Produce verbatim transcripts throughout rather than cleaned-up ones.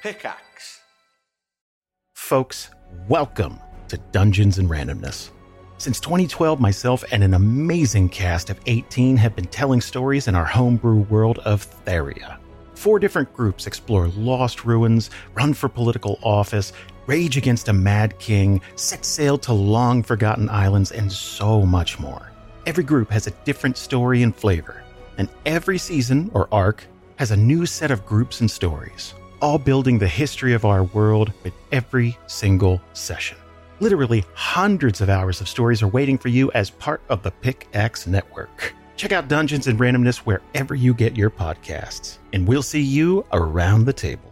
Pickaxe. Folks, welcome to Dungeons and Randomness. Since twenty twelve, myself and an amazing cast of eighteen have been telling stories in our homebrew world of Theria. Four different groups explore lost ruins, run for political office, rage against a mad king, set sail to long-forgotten islands, and so much more. Every group has a different story and flavor, and every season or arc has a new set of groups and stories, all building the history of our world with every single session. Literally hundreds of hours of stories are waiting for you as part of the Pickaxe Network. Check out Dungeons and Randomness wherever you get your podcasts, and we'll see you around the table.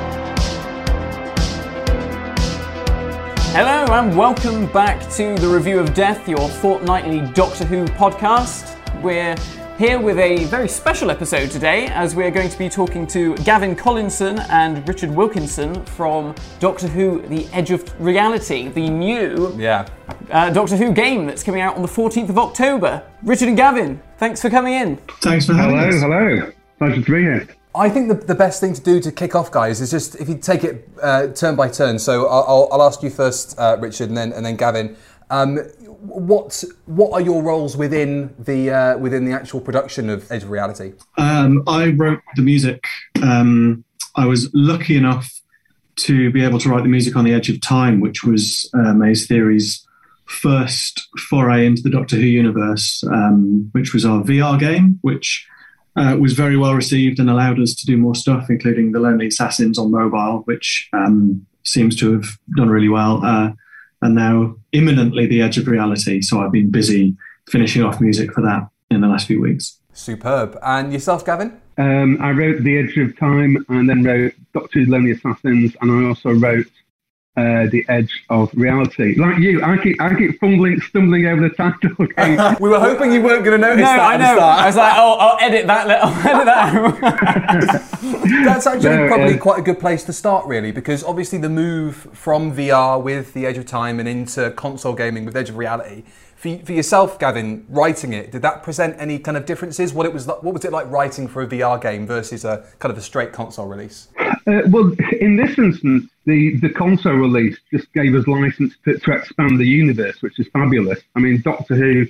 Hello and welcome back to the Review of Death, your fortnightly Doctor Who podcast. We're here with a very special episode today, as we're going to be talking to Gavin Collinson and Richard Wilkinson from Doctor Who The Edge of Reality, the new yeah. uh, Doctor Who game that's coming out on the fourteenth of October. Richard and Gavin, thanks for coming in. Thanks for having hello, us. Hello, hello. Pleasure to be here. I think the, the best thing to do to kick off, guys, is just if you take it uh, turn by turn. So I'll, I'll, I'll ask you first, uh, Richard, and then and then Gavin. Um, what what are your roles within the uh, within the actual production of Edge of Reality? Um, I wrote the music. Um, I was lucky enough to be able to write the music on The Edge of Time, which was uh, Maze Theory's first foray into the Doctor Who universe, um, which was our V R game, which uh, was very well received and allowed us to do more stuff, including The Lonely Assassins on mobile, which um, seems to have done really well. Uh, and now imminently The Edge of Reality. So I've been busy finishing off music for that in the last few weeks. Superb. And yourself, Gavin? Um, I wrote The Edge of Time and then wrote Doctor Who's Lonely Assassins, and I also wrote uh, The Edge of Reality. Like you, I keep I keep fumbling, stumbling over the title. Okay? We were hoping you weren't going to notice No, that I at know. the start. I was like, oh, I'll edit that. I'll edit that. That's actually No, probably um, quite a good place to start, really, because obviously the move from V R with The Edge of Time and into console gaming with Edge of Reality, for, for yourself, Gavin, writing it, did that present any kind of differences? What it was, like, what was it like writing for a V R game versus a kind of a straight console release? Uh, well, in this instance, the, the console release just gave us license to, to expand the universe, which is fabulous. I mean, Doctor Who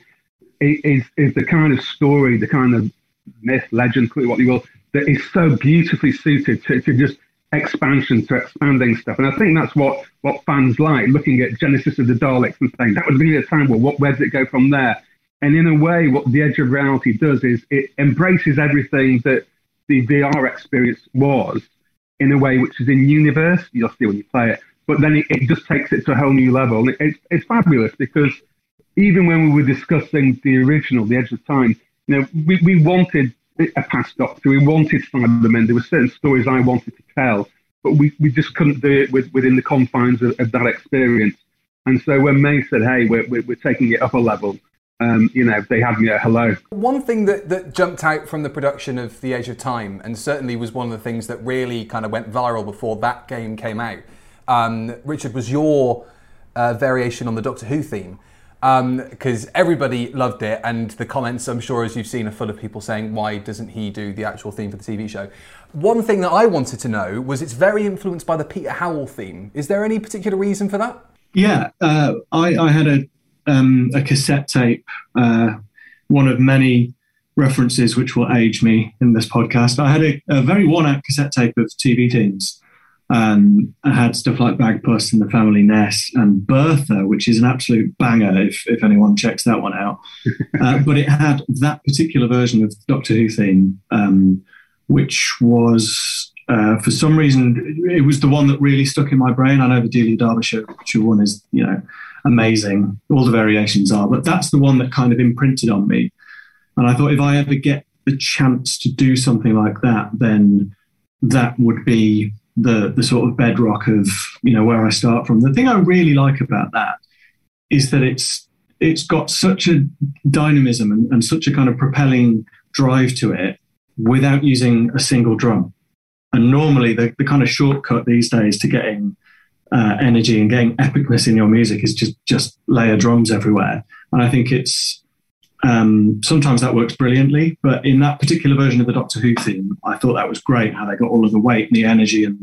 is is the kind of story, the kind of myth, legend, call it what you will, that is so beautifully suited to, to just expansion, to expanding stuff. And I think that's what, what fans like, looking at Genesis of the Daleks and saying, that was really a time, well, what, where does it go from there? And in a way, what The Edge of Reality does is it embraces everything that the V R experience was, in a way which is in universe, you'll see when you play it, but then it, it just takes it to a whole new level. And it, it's, it's fabulous, because even when we were discussing the original, The Edge of Time, you know, we, we wanted a past Doctor, we wanted Cybermen, there were certain stories I wanted to tell, but we, we just couldn't do it with, within the confines of, of that experience. And so when May said, hey, we're, we're, we're taking it up a level, Um, you know, they had me at hello. One thing that, that jumped out from the production of The Edge of Time, and certainly was one of the things that really kind of went viral before that game came out, um, Richard, was your uh, variation on the Doctor Who theme. Because um, everybody loved it, and the comments, I'm sure, as you've seen, are full of people saying, why doesn't he do the actual theme for the T V show? One thing that I wanted to know was it's very influenced by the Peter Howell theme. Is there any particular reason for that? Yeah, uh, I, I had a Um, a cassette tape, uh, one of many references which will age me in this podcast. I had a, a very worn-out cassette tape of T V themes. Um, I had stuff like Bagpuss and The Family Nest and Bertha, which is an absolute banger if, if anyone checks that one out. Uh, but it had that particular version of Doctor Who theme, um, which was, uh, for some reason, it was the one that really stuck in my brain. I know the Delia Derbyshire one is, you know, amazing. All the variations are, but that's the one that kind of imprinted on me. And I thought, if I ever get the chance to do something like that, then that would be the the sort of bedrock of, you know, where I start from. The thing I really like about that is that it's it's got such a dynamism and, and such a kind of propelling drive to it without using a single drum. And normally the, the kind of shortcut these days to getting Uh, energy and getting epicness in your music is just just layer drums everywhere. And I think it's um, sometimes that works brilliantly, but in that particular version of the Doctor Who theme, I thought that was great, how they got all of the weight and the energy and the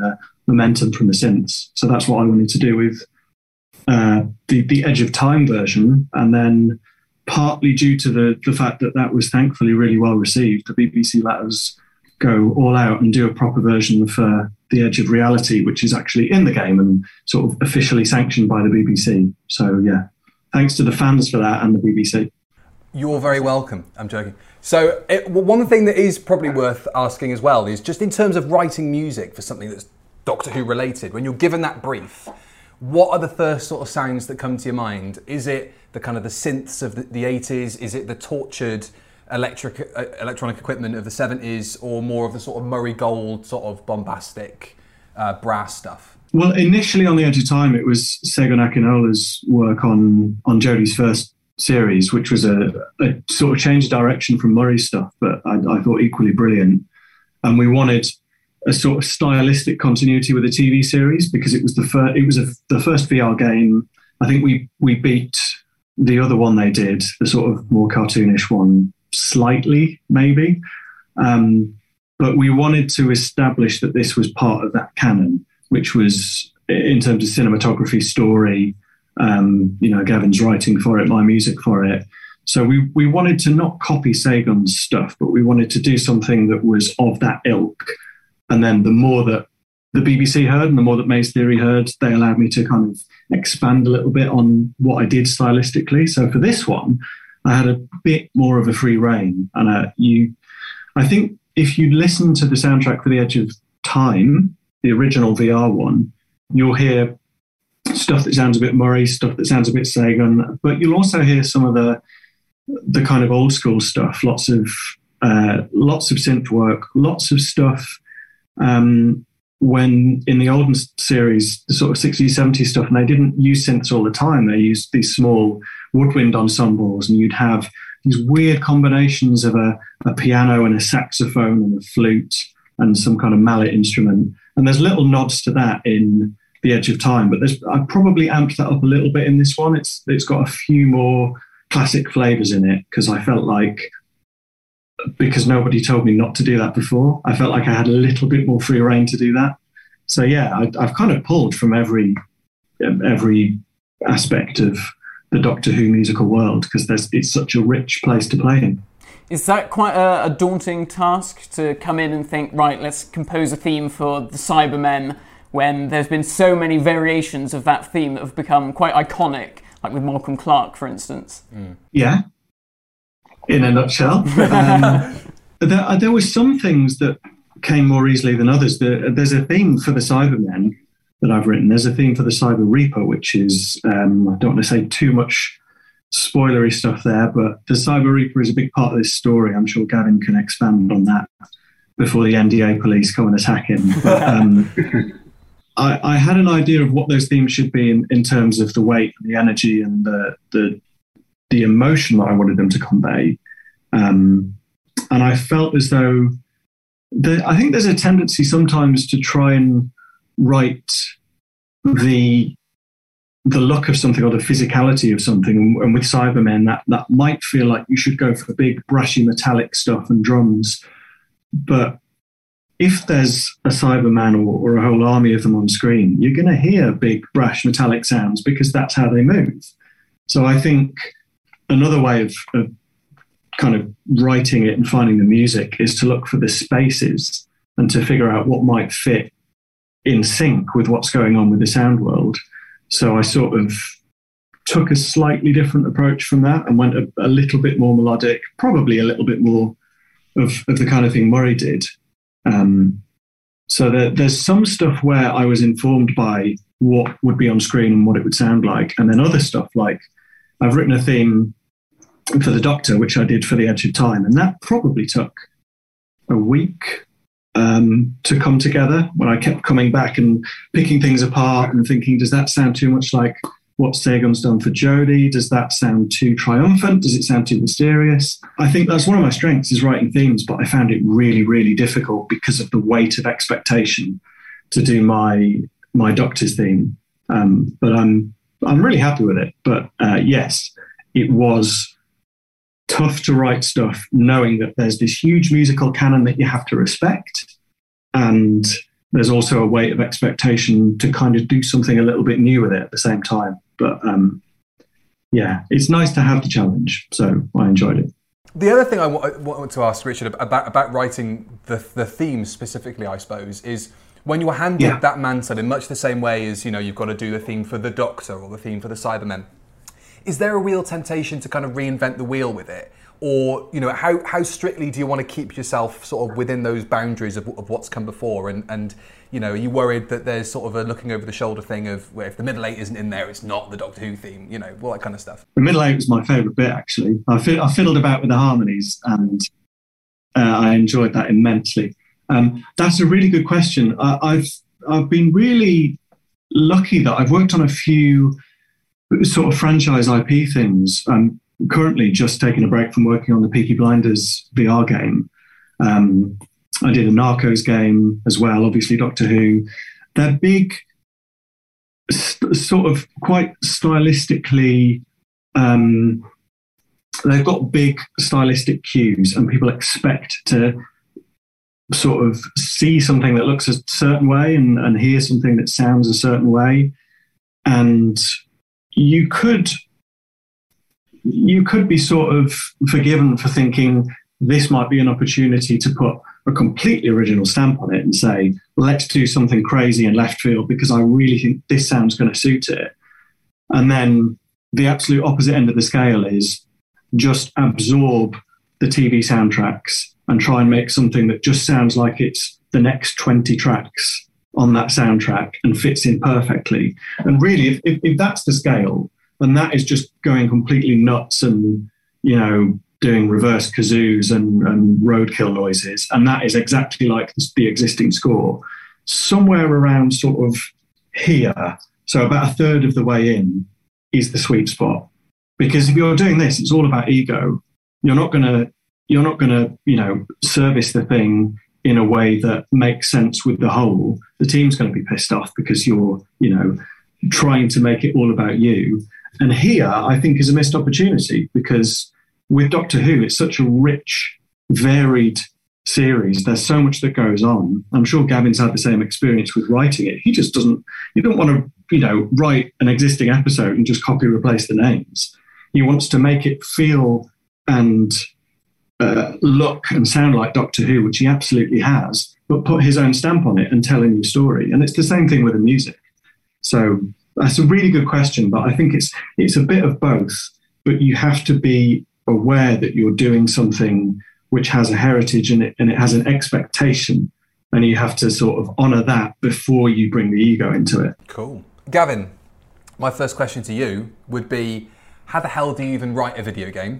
momentum from the synths. So that's what I wanted to do with uh, the, the Edge of Time version. And then partly due to the, the fact that that was thankfully really well received, the B B C let us go all out and do a proper version for the Edge of Reality, which is actually in the game and sort of officially sanctioned by the B B C. So yeah, thanks to the fans for that and the B B C. You're very welcome. I'm joking. So it, well, one thing that is probably worth asking as well is just in terms of writing music for something that's Doctor Who related, when you're given that brief, what are the first sort of sounds that come to your mind? Is it the kind of the synths of the, the eighties? Is it the tortured electric uh, electronic equipment of the seventies, or more of the sort of Murray Gold sort of bombastic uh, brass stuff? Well, initially on the Edge of Time, it was Segun Akinola's work on, on Jodie's first series, which was a, a sort of change of direction from Murray's stuff, but I, I thought equally brilliant. And we wanted a sort of stylistic continuity with the T V series because it was the first. It was a, the first V R game. I think we we beat the other one they did, the sort of more cartoonish one, slightly maybe. Um, but we wanted to establish that this was part of that canon, which was in terms of cinematography, story. Um, you know, Gavin's writing for it, my music for it. So we, we wanted to not copy Segun's stuff, but we wanted to do something that was of that ilk. And then the more that the B B C heard and the more that Maze Theory heard, they allowed me to kind of expand a little bit on what I did stylistically. So for this one, I had a bit more of a free rein. And uh, you, I think if you listen to the soundtrack for The Edge of Time, the original V R one, you'll hear stuff that sounds a bit Murray, stuff that sounds a bit Segun, but you'll also hear some of the the kind of old school stuff, lots of uh, lots of synth work, lots of stuff um, when in the olden series, the sort of sixties, seventies stuff, and they didn't use synths all the time. They used these small woodwind ensembles, and you'd have these weird combinations of a, a piano and a saxophone and a flute and some kind of mallet instrument. And there's little nods to that in The Edge of Time, but there's, I probably amped that up a little bit in this one. It's it's got a few more classic flavors in it because I felt like, because nobody told me not to do that before, I felt like I had a little bit more free rein to do that. So yeah, I, I've kind of pulled from every every aspect of the Doctor Who musical world because there's it's such a rich place to play in. Is that quite a, a daunting task to come in and think, right, let's compose a theme for the Cybermen, when there's been so many variations of that theme that have become quite iconic, like with Malcolm Clark, for instance? Mm. Yeah, in a nutshell. um, there, there were some things that came more easily than others. There, there's a theme for the Cybermen that I've written. There's a theme for the Cyber Reaper, which is, um, I don't want to say too much spoilery stuff there, but the Cyber Reaper is a big part of this story. I'm sure Gavin can expand on that before the N D A police come and attack him. But, um, I, I had an idea of what those themes should be in, in terms of the weight, and the energy, and the the, the emotion that I wanted them to convey. Um, and I felt as though the, I think there's a tendency sometimes to try and write the the look of something or the physicality of something. And, and with Cybermen, that that might feel like you should go for big, brushy, metallic stuff and drums, but if there's a Cyberman or, or a whole army of them on screen, you're going to hear big, brash, metallic sounds because that's how they move. So I think another way of, of kind of writing it and finding the music is to look for the spaces and to figure out what might fit in sync with what's going on with the sound world. So I sort of took a slightly different approach from that and went a, a little bit more melodic, probably a little bit more of, of the kind of thing Murray did. Um, so there, there's some stuff where I was informed by what would be on screen and what it would sound like. And then other stuff like I've written a theme for the Doctor, which I did for The Edge of Time. And that probably took a week um, to come together when I kept coming back and picking things apart and thinking, does that sound too much like what Segun's done for Jodie? Does that sound too triumphant? Does it sound too mysterious? I think that's one of my strengths is writing themes, but I found it really, really difficult because of the weight of expectation to do my my Doctor's theme. Um, but I'm I'm really happy with it. But uh, yes, it was tough to write stuff knowing that there's this huge musical canon that you have to respect, and there's also a weight of expectation to kind of do something a little bit new with it at the same time. But um, yeah, it's nice to have the challenge. So I enjoyed it. The other thing I want to ask Richard about about writing the the themes specifically, I suppose, is when you were handed yeah. that mantle in much the same way as, you know, you've got to do the theme for the Doctor or the theme for the Cybermen. Is there a real temptation to kind of reinvent the wheel with it? Or, you know, how, how strictly do you want to keep yourself sort of within those boundaries of, of what's come before? And, and, you know, are you worried that there's sort of a looking over the shoulder thing of where if the middle eight isn't in there, it's not the Doctor Who theme, you know, all that kind of stuff? The middle eight was my favourite bit, actually. I, fid- I fiddled about with the harmonies and uh, I enjoyed that immensely. Um, that's a really good question. I, I've I've been really lucky that I've worked on a few sort of franchise I P things. I'm currently just taking a break from working on the Peaky Blinders V R game. Um, I did a Narcos game as well, obviously Doctor Who. They're big, st- sort of quite stylistically, um, they've got big stylistic cues and people expect to sort of see something that looks a certain way and, and hear something that sounds a certain way. And you could you could be sort of forgiven for thinking this might be an opportunity to put a completely original stamp on it and say, let's do something crazy in left field because I really think this sound's going to suit it. And then the absolute opposite end of the scale is just absorb the T V soundtracks and try and make something that just sounds like it's the next twenty tracks on that soundtrack and fits in perfectly. And really, if, if, if that's the scale, then that is just going completely nuts and, you know, doing reverse kazoos and, and roadkill noises. And that is exactly like the existing score. Somewhere around sort of here, so about a third of the way in, is the sweet spot. Because if you're doing this, it's all about ego. You're not going to You're not going to, you know, service the thing in a way that makes sense with the whole. The team's going to be pissed off because you're, you know, trying to make it all about you. And here, I think, is a missed opportunity because with Doctor Who, it's such a rich, varied series. There's so much that goes on. I'm sure Gavin's had the same experience with writing it. He just doesn't, he doesn't want to, you know, write an existing episode and just copy replace the names. He wants to make it feel and Uh, look and sound like Doctor Who, which he absolutely has, but put his own stamp on it and tell a new story. And it's the same thing with the music. So that's a really good question, but I think it's it's a bit of both. But you have to be aware that you're doing something which has a heritage in it and it has an expectation, and you have to sort of honour that before you bring the ego into it. Cool. Gavin, my first question to you would be, how the hell do you even write a video game?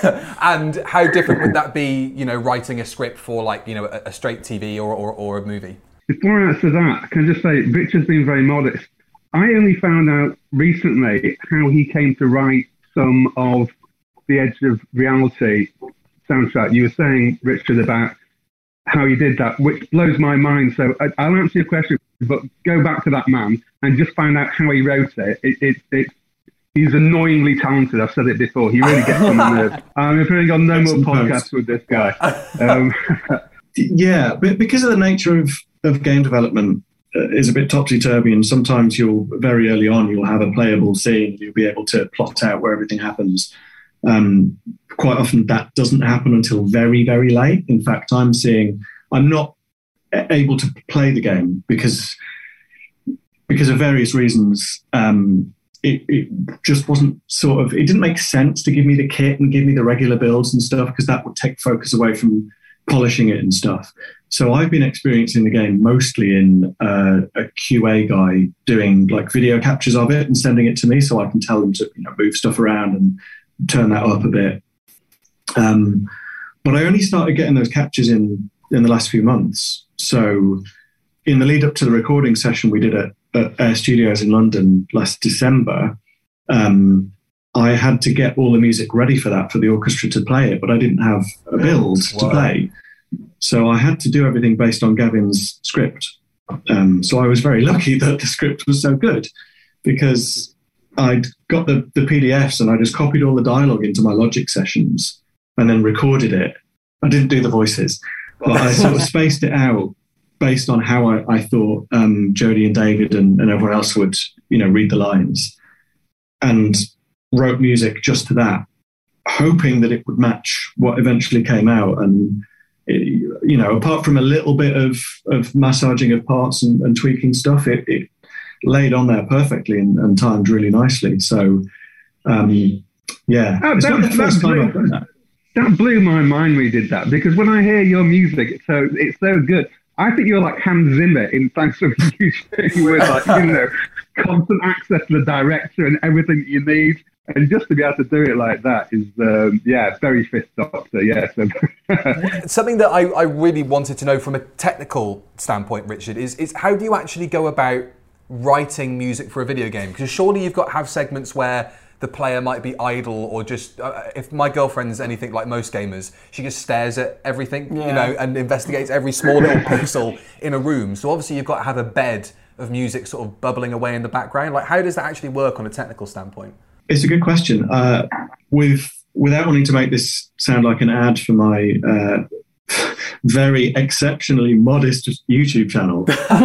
And how different would that be, you know, writing a script for like, you know, a, a straight T V or, or, or a movie? Before I answer that, can I just say, Richard's been very modest. I only found out recently how he came to write some of the Edge of Reality soundtrack. You were saying, Richard, about how you did that, which blows my mind. So I, I'll answer your question, but go back to that man and just find out how he wrote it. It, it, it He's annoyingly talented. I've said it before. He really gets on the nerves. I'm afraid on no more podcasts with this guy. Um, yeah, but because of the nature of, of game development, uh, is a bit topsy-turvy, and sometimes you'll, very early on, you'll have a playable scene. You'll be able to plot out where everything happens. Um, quite often that doesn't happen until very, very late. In fact, I'm seeing, I'm not able to play the game because, because of various reasons. Um, It, it just wasn't sort of, it didn't make sense to give me the kit and give me the regular builds and stuff because that would take focus away from polishing it and stuff. So I've been experiencing the game mostly in uh, a Q A guy doing like video captures of it and sending it to me so I can tell them to, you know, move stuff around and turn that up a bit. Um, but I only started getting those captures in, in the last few months. So in the lead up to the recording session we did at, at Air Studios in London last December, um, I had to get all the music ready for that, for the orchestra to play it, but I didn't have a build wow. to play. So I had to do everything based on Gavin's script. Um, so I was very lucky that the script was so good because I'd got the, the P D Fs and I just copied all the dialogue into my Logic sessions and then recorded it. I didn't do the voices, but I sort of spaced it out based on how I, I thought um, Jodie and David and, and everyone else would, you know, read the lines, and wrote music just to that, hoping that it would match what eventually came out. And it, you know, apart from a little bit of, of massaging of parts and, and tweaking stuff, it, it laid on there perfectly and, and timed really nicely. So, um, yeah, oh, it's that, not the first that, time blew, I've done that. That blew my mind when you did that, because when I hear your music, it's so it's so good. I think you're like Hans Zimmer in Thanks for Music, with like, you know, constant access to the director and everything that you need. And just to be able to do it like that is, um, yeah, very Fifth Doctor, yeah. So. Something that I, I really wanted to know from a technical standpoint, Richard, is, is how do you actually go about writing music for a video game? Because surely you've got to have segments where the player might be idle, or just, uh, if my girlfriend's anything like most gamers, she just stares at everything, yeah. you know, and investigates every small little pixel in a room. So obviously you've got to have a bed of music sort of bubbling away in the background. Like, how does that actually work on a technical standpoint? It's a good question. Uh, with without wanting to make this sound like an ad for my uh, very exceptionally modest YouTube channel,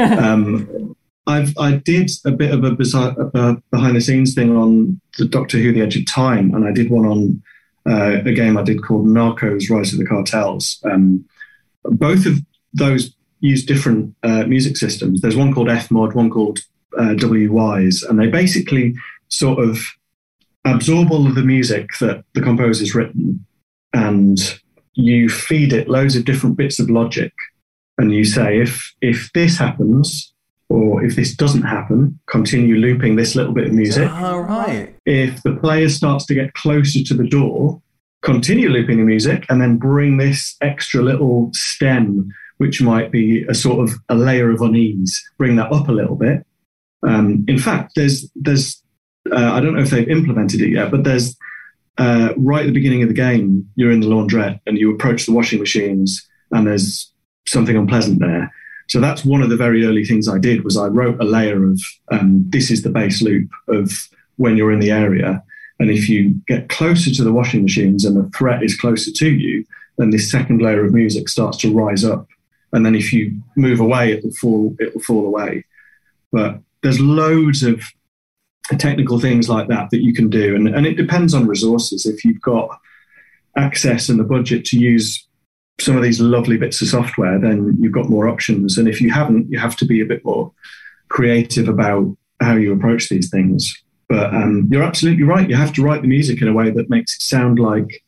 um, I've I did a bit of a bizarre, uh, behind the scenes thing on the Doctor Who: The Edge of Time, and I did one on uh, a game I did called Narcos: Rise of the Cartels. Um, both of those use different uh, music systems. There's one called F mod, one called uh, W Wise, and they basically sort of absorb all of the music that the composer's written, and you feed it loads of different bits of logic, and you say, if if this happens, or if this doesn't happen, continue looping this little bit of music. All right. If the player starts to get closer to the door, continue looping the music, and then bring this extra little stem, which might be a sort of a layer of unease, bring that up a little bit. Um, in fact, there's there's Uh, I don't know if they've implemented it yet, but there's uh, right at the beginning of the game, you're in the laundrette and you approach the washing machines, and there's something unpleasant there. So that's one of the very early things I did, was I wrote a layer of um, this is the base loop of when you're in the area. And if you get closer to the washing machines and the threat is closer to you, then this second layer of music starts to rise up. And then if you move away, it will fall, it will fall away. But there's loads of technical things like that that you can do, and, and it depends on resources. If you've got access and the budget to use some of these lovely bits of software, then you've got more options, and if you haven't, you have to be a bit more creative about how you approach these things. But um, you're absolutely right, you have to write the music in a way that makes it sound like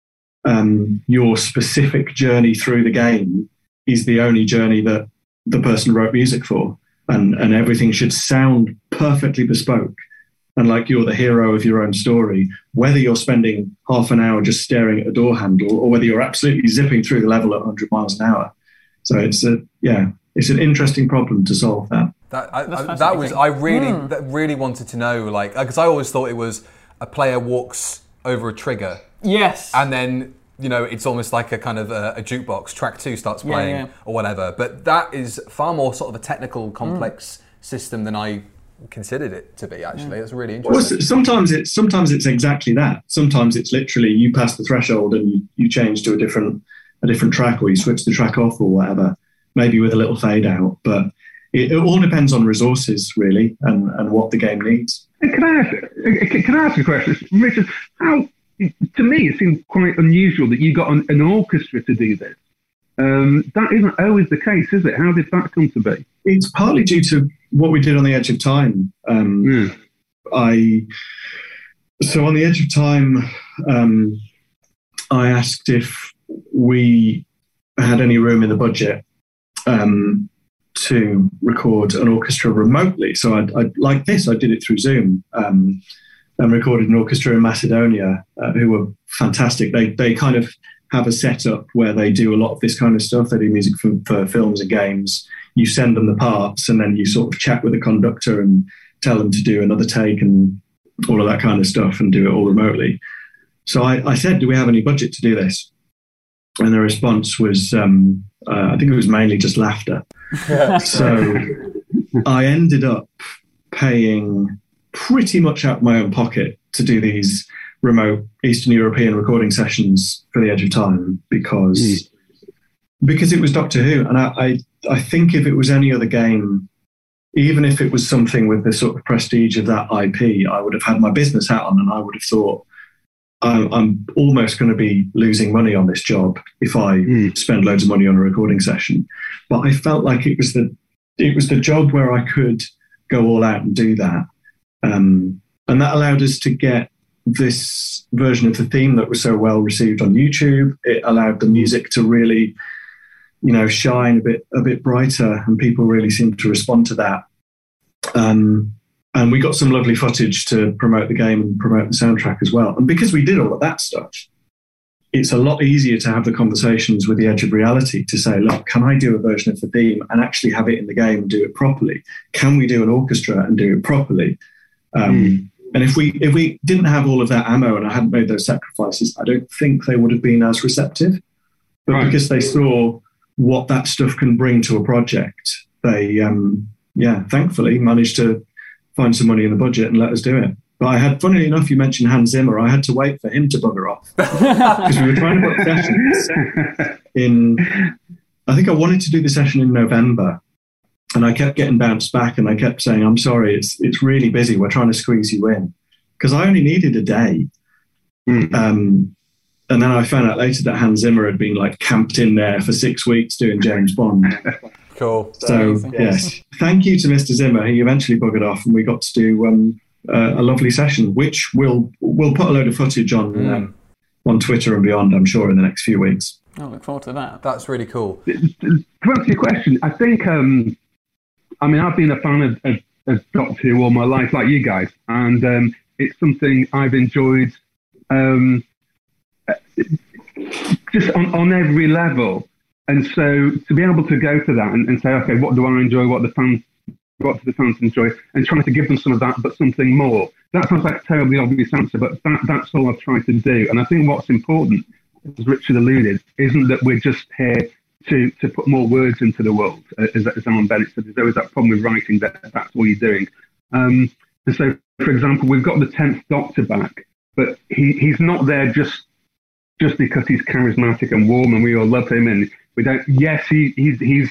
um, your specific journey through the game is the only journey that the person wrote music for, and, and everything should sound perfectly bespoke and like you're the hero of your own story, whether you're spending half an hour just staring at a door handle or whether you're absolutely zipping through the level at one hundred miles an hour. So it's a, yeah, it's an interesting problem to solve that. That, I, I, that was, I really, mm. that really wanted to know, like, because I always thought it was a player walks over a trigger. Yes. And then, you know, it's almost like a kind of a, a jukebox. Track two starts playing, yeah, yeah. or whatever. But that is far more sort of a technical, complex mm. system than I considered it to be. Actually, that's really interesting. Well, sometimes it's sometimes it's exactly that. Sometimes it's literally you pass the threshold and you, you change to a different a different track, or you switch the track off, or whatever. Maybe with a little fade out, but it, it all depends on resources really, and, and what the game needs. Can I ask? Can I ask a question, Richard? How? To me, it seems quite unusual that you got an, an orchestra to do this. Um, that isn't always the case, is it? How did that come to be? It's partly due to what we did on The Edge of Time. Um, yeah. I so on The Edge of Time, um, I asked if we had any room in the budget um, to record an orchestra remotely. So I, I like this. I did it through Zoom. Um, and recorded an orchestra in Macedonia uh, who were fantastic. They they kind of have a setup where they do a lot of this kind of stuff. They do music for, for films and games. You send them the parts and then you sort of chat with the conductor and tell them to do another take and all of that kind of stuff and do it all remotely. So I, I said, do we have any budget to do this? And the response was, um, uh, I think it was mainly just laughter. So I ended up paying pretty much out of my own pocket to do these remote Eastern European recording sessions for The Edge of Time, because mm. because it was Doctor Who, and I, I, I think if it was any other game, even if it was something with the sort of prestige of that I P, I would have had my business hat on, and I would have thought, I'm, I'm almost going to be losing money on this job if I mm. spend loads of money on a recording session. But I felt like it was the it was the job where I could go all out and do that, um, and that allowed us to get this version of the theme that was so well received on YouTube. It allowed the music to really, you know, shine a bit a bit brighter, and people really seemed to respond to that. Um, and we got some lovely footage to promote the game and promote the soundtrack as well. And because we did all of that stuff, it's a lot easier to have the conversations with the edge of reality to say, look, can I do a version of the theme and actually have it in the game and do it properly? Can we do an orchestra and do it properly? Um, mm. And if we if we didn't have all of that ammo and I hadn't made those sacrifices, I don't think they would have been as receptive. But right. because they saw what that stuff can bring to a project, they, um, yeah, thankfully managed to find some money in the budget and let us do it. But I had, funnily enough, you mentioned Hans Zimmer. I had to wait for him to bugger off because we were trying to book sessions in. I think I wanted to do the session in November, and I kept getting bounced back, and I kept saying, "I'm sorry, it's it's really busy. We're trying to squeeze you in," because I only needed a day. Mm. Um, and then I found out later that Hans Zimmer had been like camped in there for six weeks doing James Bond. Cool. So yes, thank you to Mister Zimmer. He eventually buggered off, and we got to do um, uh, a lovely session, which we'll we'll put a load of footage on mm. um, on Twitter and beyond, I'm sure, in the next few weeks. I look forward to that. That's really cool. To answer your question, I think um, I mean I've been a fan of, of, of Doctor Who all my life, like you guys, and um, it's something I've enjoyed um, just on, on every level. And so to be able to go to that and, and say, okay, what do I enjoy? What the fans, what do the fans enjoy? And trying to give them some of that, but something more. That sounds like a terribly obvious answer, but that, that's all I've tried to do. And I think what's important, as Richard alluded, isn't that we're just here to, to put more words into the world. As, as Alan Bennett said, there's always that problem with writing that that's all you're doing. Um, and so, for example, we've got the tenth Doctor back, but he, he's not there just just because he's charismatic and warm and we all love him. And we don't, yes, he, he's, he's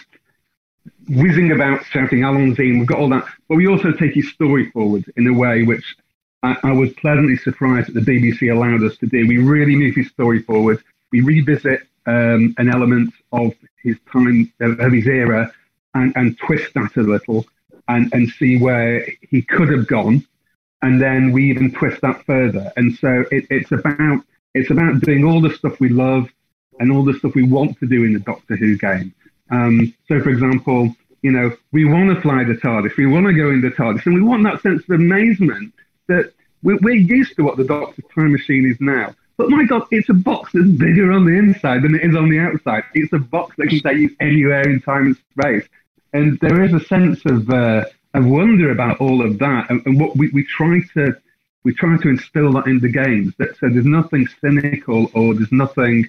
whizzing about shouting Alonzine, we've got all that, but we also take his story forward in a way which I, I was pleasantly surprised that the B B C allowed us to do. We really move his story forward. We revisit um, an element of his time, of, of his era, and, and twist that a little and, and see where he could have gone. And then we even twist that further. And so it, it's about it's about doing all the stuff we love and all the stuff we want to do in the Doctor Who game. Um, so, for example, you know, we want to fly the TARDIS, we want to go in the TARDIS, and we want that sense of amazement that we're, we're used to what the Doctor's time machine is now. But my God, it's a box that's bigger on the inside than it is on the outside. It's a box that can take you anywhere in time and space. And there is a sense of uh, of wonder about all of that. And, and what we, we try to we try to instill that in the games. That so there's nothing cynical or there's nothing.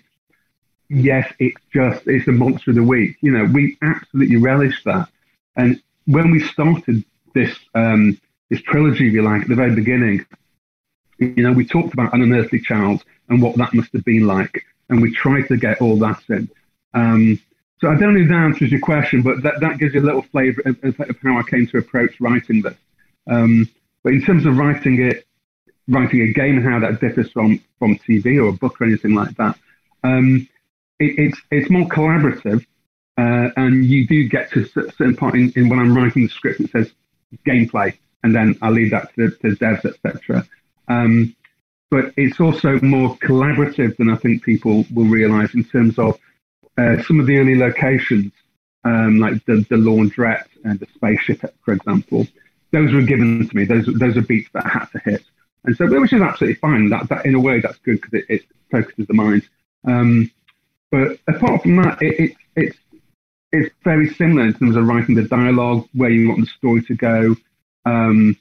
Yes, it's just it's a monster of the week. You know, we absolutely relish that. And when we started this um, this trilogy, if you like, at the very beginning, you know, we talked about An Unearthly Child and what that must have been like, and we tried to get all that in. Um, so I don't know if that answers your question, but that, that gives you a little flavour of, of, of how I came to approach writing this. Um, but in terms of writing it, writing a game and how that differs from, from T V or a book or anything like that, um, it, it's it's more collaborative, uh, and you do get to a certain point in, in when I'm writing the script, it says gameplay, and then I leave that to, to devs, et cetera. Um, but it's also more collaborative than I think people will realise in terms of uh, some of the early locations, um, like the, the laundrette and the spaceship, for example. Those were given to me. Those those are beats that I had to hit, and so which is absolutely fine. That, that in a way that's good because it, it focuses the mind. Um, but apart from that, it, it, it's it's very similar in terms of writing the dialogue, where you want the story to go. Um,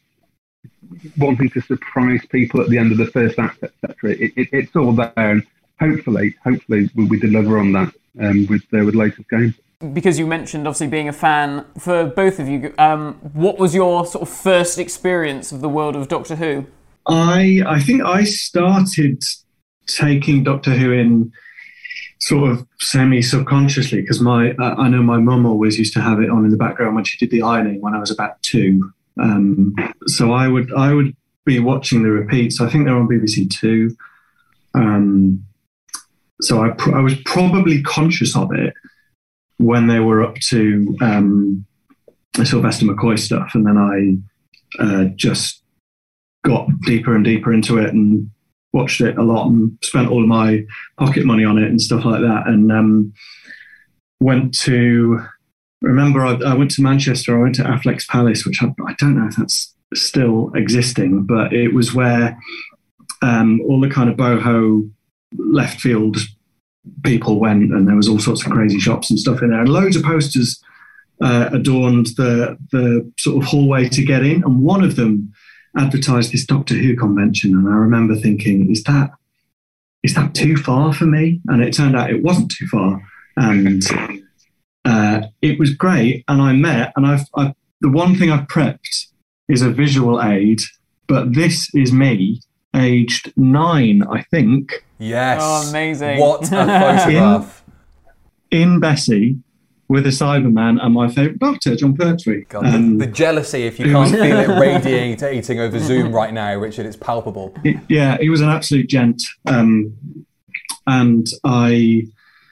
wanting to surprise people at the end of the first act, et cetera. It, it, it's all there, and hopefully, hopefully we, we deliver on that um, with uh, with latest games. Because you mentioned obviously being a fan, for both of you, um, what was your sort of first experience of the world of Doctor Who? I I think I started taking Doctor Who in sort of semi-subconsciously, because my uh, I know my mum always used to have it on in the background when she did the ironing when I was about two. Um, so I would I would be watching the repeats. I think they're on B B C Two. Um, so I pr- I was probably conscious of it when they were up to um, the Sylvester McCoy stuff, and then I uh, just got deeper and deeper into it and watched it a lot and spent all of my pocket money on it and stuff like that. And um, went to, remember, I, I went to Manchester, I went to Affleck's Palace, which I, I don't know if that's still existing, but it was where um, all the kind of boho left field people went, and there was all sorts of crazy shops and stuff in there. And loads of posters uh, adorned the, the sort of hallway to get in. And one of them advertised this Doctor Who convention, and I remember thinking, is that is that too far for me? And it turned out it wasn't too far, and uh, it was great. And I met, and I've, I've the one thing I've prepped is a visual aid, but this is me, aged nine, I think. Yes. Oh, amazing! What a photograph in, in Bessie. With a Cyberman and my favourite Doctor, John Pertwee. God, um, the, the jealousy, if you can't feel it radiating over Zoom right now, Richard, it's palpable. It, yeah, he was an absolute gent. Um, and I,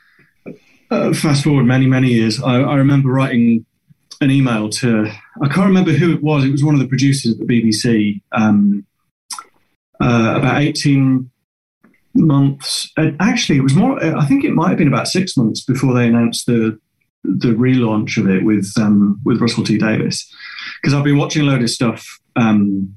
uh, fast forward many, many years, I, I remember writing an email to, I can't remember who it was, it was one of the producers at the B B C, um, uh, about eighteen months, uh, actually it was more, I think it might have been about six months before they announced the the relaunch of it with um, with Russell T Davies, because I've been watching a load of stuff um,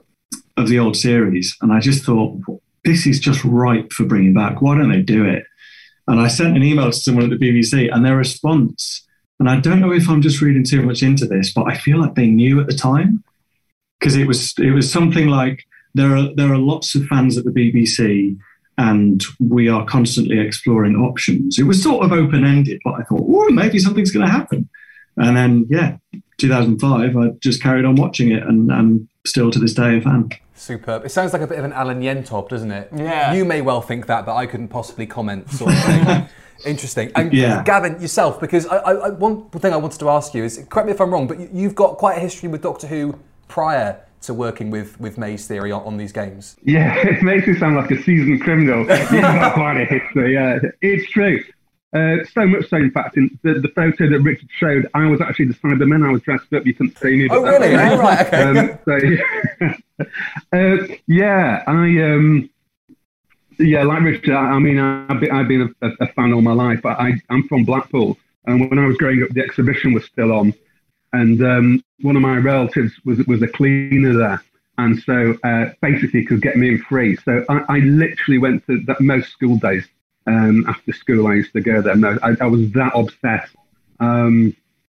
of the old series, and I just thought, this is just ripe for bringing back. Why don't they do it? And I sent an email to someone at the B B C, and their response, and I don't know if I'm just reading too much into this, but I feel like they knew at the time, because it was it was something like, there are there are lots of fans at the B B C, and we are constantly exploring options. It was sort of open-ended, but I thought, oh, maybe something's going to happen. And then, yeah, two thousand five, I just carried on watching it, and I'm still to this day a fan. Superb. It sounds like a bit of an Alan Yentop, doesn't it? Yeah. You may well think that, but I couldn't possibly comment, sort of thing. Interesting. And yeah. Gavin, yourself, because I, I, one thing I wanted to ask you is, correct me if I'm wrong, but you've got quite a history with Doctor Who prior to working with, with Maze Theory on, on these games. Yeah, it makes me sound like a seasoned criminal. You've got quite a history, yeah. It's true. Uh, so much so, in fact, in the, the photo that Richard showed, I was actually the Cyberman. I was dressed up. You couldn't see me. Oh, really? Oh, right, okay. Um, so, yeah. uh, yeah, I... Um, yeah, like Richard, I, I mean, I've been, I've been a, a fan all my life. But I, I'm from Blackpool, and when I was growing up, the exhibition was still on. And um, one of my relatives was was a cleaner there, and so uh, basically could get me in free. So I, I literally went to that most school days. Um, after school, I used to go there. No, I, I was that obsessed. Um,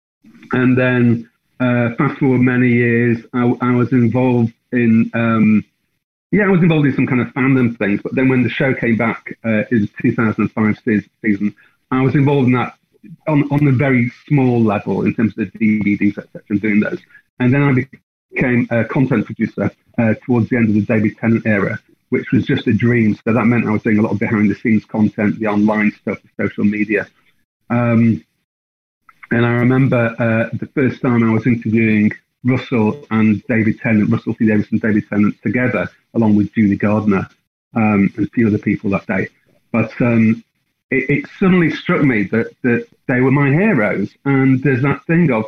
and then uh, fast forward many years, I, I was involved in um, yeah, I was involved in some kind of fandom things. But then when the show came back uh, in two thousand five season, I was involved in that. On, on a very small level in terms of the D V Ds, et cetera, and doing those. And then I became a content producer uh, towards the end of the David Tennant era, which was just a dream. So that meant I was doing a lot of behind-the-scenes content, the online stuff, the social media. Um, and I remember uh, the first time I was interviewing Russell and David Tennant, Russell T Davies and David Tennant together, along with Julie Gardner um, and a few other people that day. But um, It, it suddenly struck me that, that they were my heroes, and there's that thing of,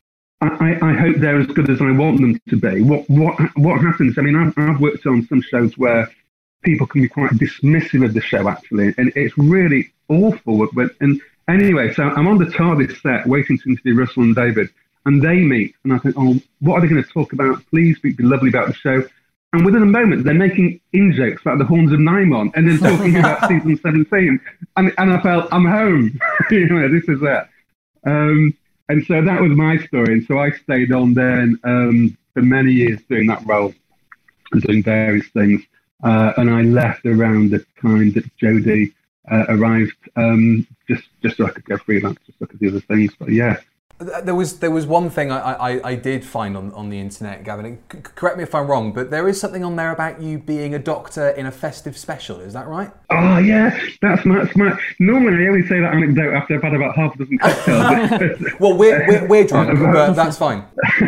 I, I hope they're as good as I want them to be. What what what happens? I mean, I've, I've worked on some shows where people can be quite dismissive of the show, actually, and it's really awful. But, and anyway, so I'm on the TARDIS set waiting to interview Russell and David, and they meet, and I think, oh, what are they going to talk about? Please be lovely about the show. And within a moment, they're making in-jokes about the Horns of Nimon and then talking about season seventeen. And, and I felt, I'm home. you know, this is it. Um, and so that was my story. And so I stayed on then um, for many years doing that role and doing various things. Uh, and I left around the time that Jodie uh, arrived, um, just, just so I could go freelance, just so I could do other things. But yeah. There was there was one thing I, I, I did find on, on the internet, Gavin. C- correct me if I'm wrong, but there is something on there about you being a doctor in a festive special. Is that right? Oh yeah, that's my, that's my. Normally I only say that anecdote after I've had about half a dozen cocktails. Well, we're we're, we're drunk, but that's fine.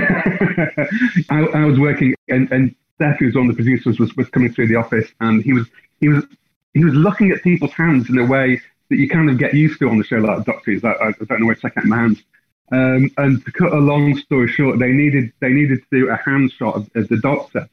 I, I was working, and, and Steph, who was one of the producers, was, was coming through the office, and he was he was he was looking at people's hands in a way that you kind of get used to on the show, like doctors. I, I don't know where to check out my hands. Um, and to cut a long story short, they needed they needed to do a hand shot of, of the doctor,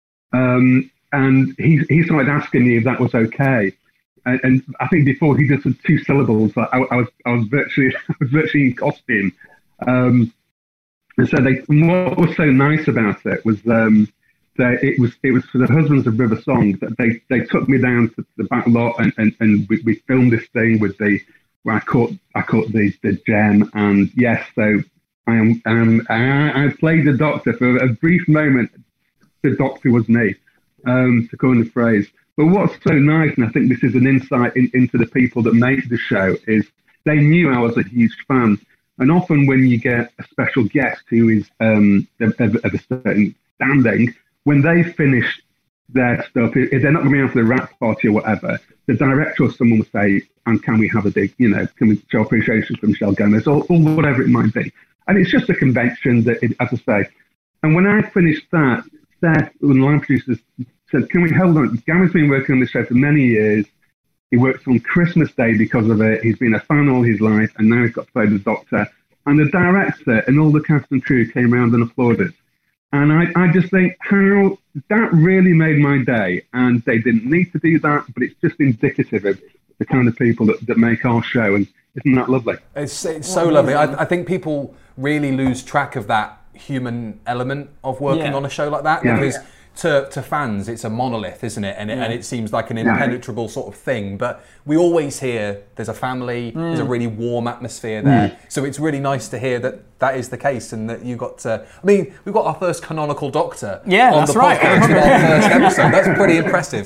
um, and he he started asking me if that was okay. And, and I think before he did some two syllables, I, I was I was virtually I was virtually in costume. Um, and so they what was so nice about it was um, that it was it was for the Husbands of River Song that they, they took me down to the back lot and, and, and we, we filmed this thing with the. Where I caught, I caught the, the gem, and yes, so I am, um, I, I played the Doctor for a brief moment. The Doctor was me, um, to coin the phrase. But what's so nice, and I think this is an insight in, into the people that make the show, is they knew I was a huge fan. And often when you get a special guest who is um, of, of a certain standing, when they finish their stuff, if they're not going to be out for the wrap party or whatever, the director or someone will say, and can we have a big, you know, can we show appreciation for Michelle Gomez or, or whatever it might be. And it's just a convention that, it, as I say. And when I finished that, Steph, one of the line producers, said, can we hold on? Gavin's been working on this show for many years. He works on Christmas Day because of it. He's been a fan all his life, and now he's got to play the Doctor. And the director and all the cast and crew came around and applauded. And I, I just think how that really made my day. And they didn't need to do that, but it's just indicative of the kind of people that, that make our show. And isn't that lovely? It's, it's so lovely. I, I think people really lose track of that human element of working Yeah. on a show like that. Yeah. Because to, to fans, it's a monolith, isn't it? And it, Yeah. and it seems like an impenetrable sort of thing. But we always hear there's a family, Mm. there's a really warm atmosphere there. So it's really nice to hear that that is the case and that you got to... I mean, we've got our first canonical Doctor Yeah, on that's the right. podcast with our first episode. That's pretty impressive.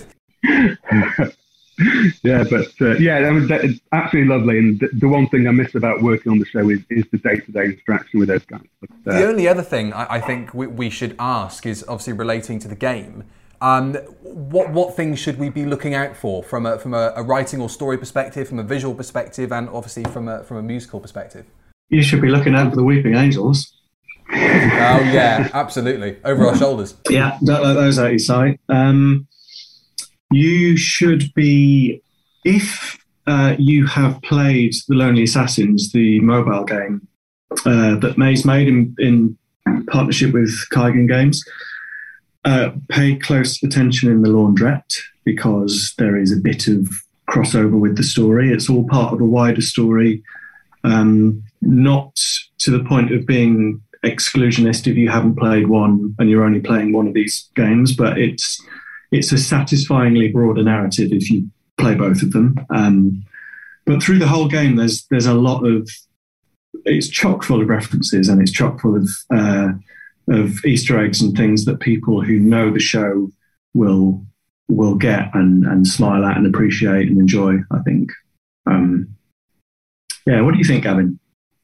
Yeah, but uh, yeah, I mean, that, it's absolutely lovely. And the, the one thing I miss about working on the show is, is the day-to-day interaction with those guys. But, uh, The only other thing I, I think we, we should ask is obviously relating to the game. Um, what what things should we be looking out for from a from a, a writing or story perspective, from a visual perspective, and obviously from a from a musical perspective? You should be looking out for the Weeping Angels. Oh yeah, absolutely, over our shoulders. Yeah, don't let those out of your sight. Um, you should be, if uh, you have played The Lonely Assassins, the mobile game uh, that May's made in, in partnership with Kygan Games, uh, pay close attention in The Laundrette because there is a bit of crossover with the story. It's all part of a wider story, um, not to the point of being exclusionist if you haven't played one and you're only playing one of these games, but it's it's a satisfyingly broader narrative if you play both of them. Um, but through the whole game, there's there's a lot of it's chock full of references and it's chock full of uh, of Easter eggs and things that people who know the show will will get and, and smile at and appreciate and enjoy, I think. Um, yeah, what do you think, Gavin?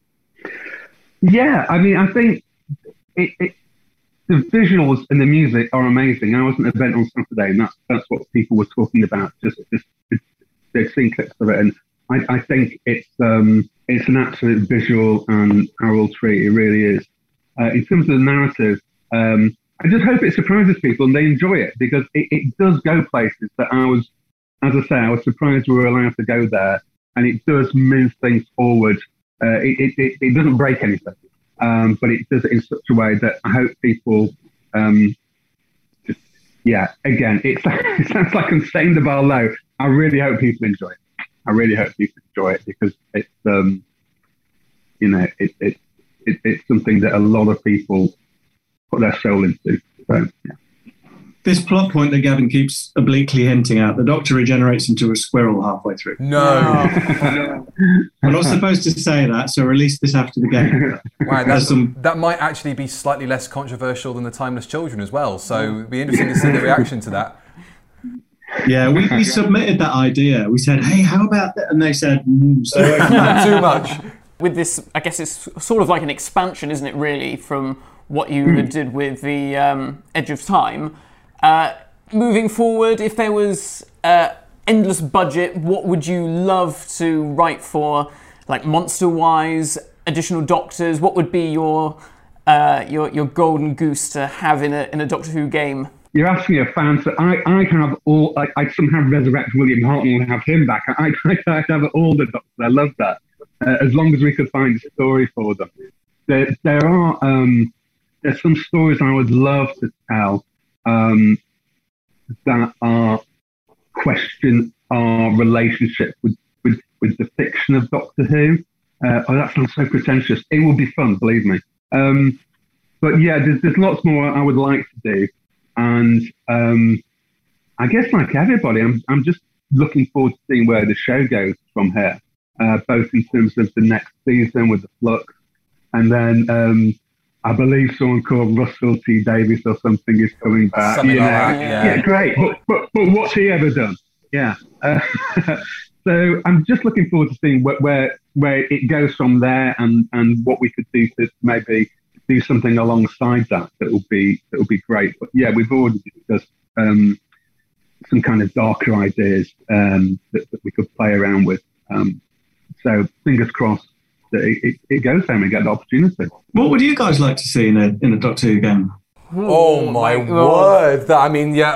Yeah, I mean, I think it, it, the visuals and the music are amazing. I was at an event on Saturday, and that's that's what people were talking about. Just, just they've seen clips of it, and I, I think it's um, it's an absolute visual and oral treat. It really is. Uh, in terms of the narrative, um, I just hope it surprises people and they enjoy it because it, it does go places that I was, as I say, I was surprised we were allowed to go there, and it does move things forward. Uh, it, it, it doesn't break anything, um, but it does it in such a way that I hope people, um, just, yeah, again, it, it sounds like I'm setting the bar low. I really hope people enjoy it. I really hope people enjoy it because it's, um, you know, it, it, it, it's something that a lot of people put their soul into. So, yeah. This plot point that Gavin keeps obliquely hinting at, the Doctor regenerates into a squirrel halfway through. No. I'm not supposed to say that, so release this after the game. Wow, that's, some... that might actually be slightly less controversial than the Timeless Children as well. So it'd be interesting to see the reaction to that. Yeah, we, we submitted that idea. We said, hey, how about that? And they said, mm, so Too much. with this, I guess it's sort of like an expansion, isn't it, really, from what you mm. did with the um, Edge of Time. Uh, moving forward, if there was uh, endless budget, what would you love to write for, like monster-wise, additional Doctors? What would be your uh, your your golden goose to have in a in a Doctor Who game? You're asking a fan, so I, I have all, I, I somehow resurrect William Hartnell and have him back. I, I, I have all the Doctors. I love that. Uh, as long as we could find a story for them. There, there are um, there's some stories I would love to tell um, that are question our relationship with, with, with the fiction of Doctor Who. Uh, oh, that sounds so pretentious. It will be fun, believe me. Um, but yeah, there's, there's lots more I would like to do. And um, I guess, like everybody, I'm I'm just looking forward to seeing where the show goes from here, uh, both in terms of the next season with the Flux, and then um, I believe someone called Russell T Davies or something is coming back. Something you like know? that, yeah. yeah, great. But, but but what's he ever done? Yeah. Uh, so I'm just looking forward to seeing where, where where it goes from there, and, and what we could do to maybe do something alongside that that will be that will be great. But yeah, we've already discussed um, some kind of darker ideas um, that, that we could play around with. Um, so fingers crossed that it, it, it goes there and we get the opportunity. What would you guys like to see in a in a Doctor Who game? Oh my word! That, I mean, yeah,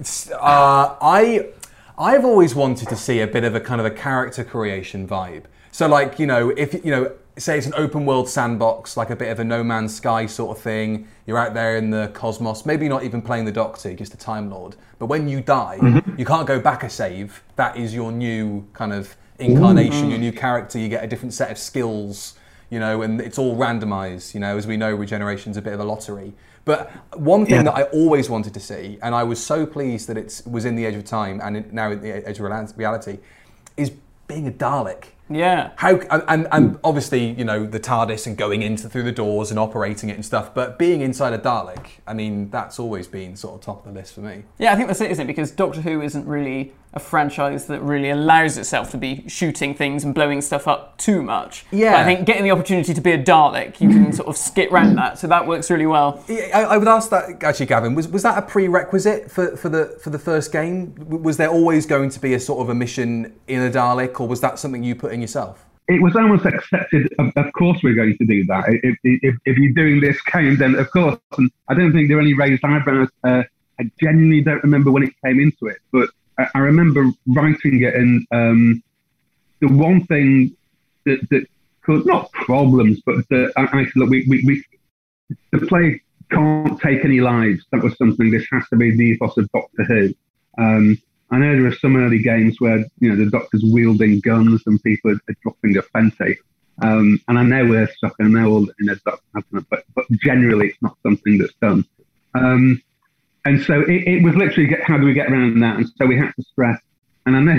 uh, I I've always wanted to see a bit of a kind of a character creation vibe. So like, you know, if you know. Say it's an open world sandbox, like a bit of a No Man's Sky sort of thing. You're out there in the cosmos, maybe not even playing the Doctor, just a Time Lord. But when you die, mm-hmm. you can't go back a save. That is your new kind of incarnation, mm-hmm. your new character. You get a different set of skills, you know, and it's all randomized. You know, as we know, regeneration's a bit of a lottery. But one thing yeah. that I always wanted to see, and I was so pleased that it was in the Edge of Time and now in the Edge of Reality, is being a Dalek. Yeah. How and, and obviously, you know, the TARDIS and going into through the doors and operating it and stuff, but being inside a Dalek, I mean, that's always been sort of top of the list for me. Yeah, I think that's it, isn't it? Because Doctor Who isn't really a franchise that really allows itself to be shooting things and blowing stuff up too much. Yeah. But I think getting the opportunity to be a Dalek, you can sort of skip round that, so that works really well. I, I would ask that actually, Gavin. Was was that a prerequisite for, for the for the first game? Was there always going to be a sort of a mission in a Dalek, or was that something you put in yourself? It was almost accepted. Of, of course, we're going to do that. If, if, if you're doing this game, then of course. And I don't think there are any raised eyebrows. Uh, I genuinely don't remember when it came into it, but I, I remember writing it. And um, the one thing that that caused not problems, but that I, I said, look, we, we, we the player can't take any lives. That was something. This has to be the ethos of Doctor Who. Um, I know there are some early games where, you know, the Doctor's wielding guns and people are, are dropping a Fente. Um, and I know we're stuck, I know all in a Doctor, but, but generally it's not something that's done. Um, and so it, it was literally, get, how do we get around that? And so we had to stress. And I